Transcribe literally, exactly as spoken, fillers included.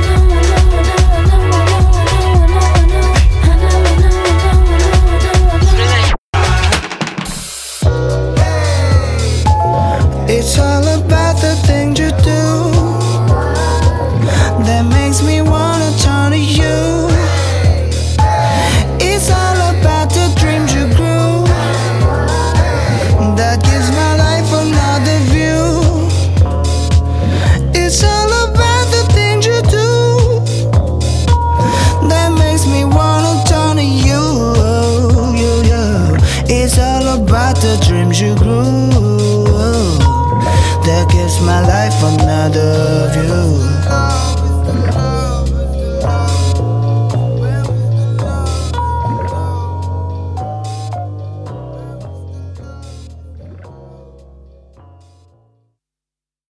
It's all about the things you do that makes me wanna turn to you. It's all about the dreams you grew that gives my life another view. It's all about the things you do that makes me wanna turn to you. you, you. It's all about the dreams you grew that gives my life another view.